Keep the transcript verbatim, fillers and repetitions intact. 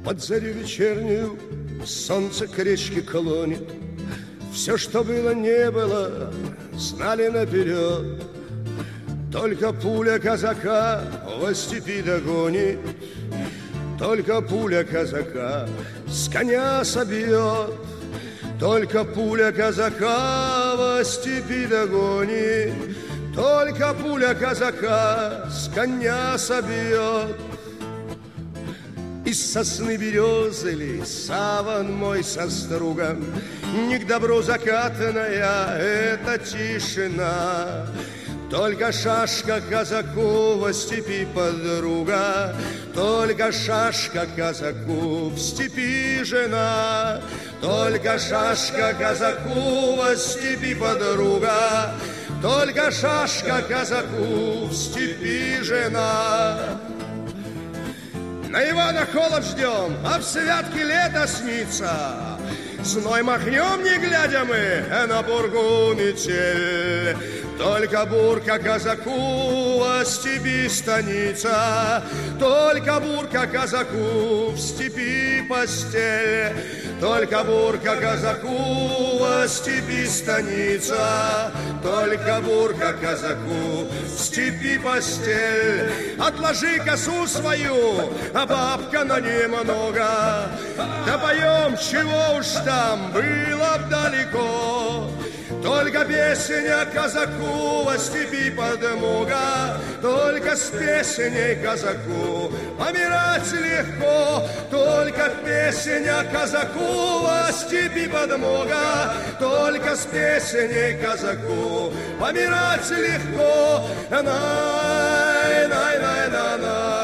Под зарю вечернюю солнце к речке клонит. Все, что было, не было, знали наперед. Только пуля казака во степи догонит, только пуля казака с коня собьет, только пуля казака во степи догонит, только пуля казака с коня собьет. Из сосны березы ли саван мой со стругом, не к добру закатанная эта тишина. Только шашка казаку во степи подруга, только шашка казаку в степи жена, только шашка казаку во степи подруга, только шашка казаку в степи жена. На Ивана холод ждем, а в святке лето снится. Зной махнем, не глядя мы, на бургу метель. Только бурка казаку во степи станица, только бурка казаку в степи постель, только бурка казаку во степи станица, только бурка казаку в степи постель. Отложи косу свою, а бабка на немного, да поем, чего уж там было б далеко. Только песня казаку во степи подмога, только с песней казаку помирать легко. Только песня казаку во степи подмога, только с песней казаку помирать легко. Най, най, най, най, най.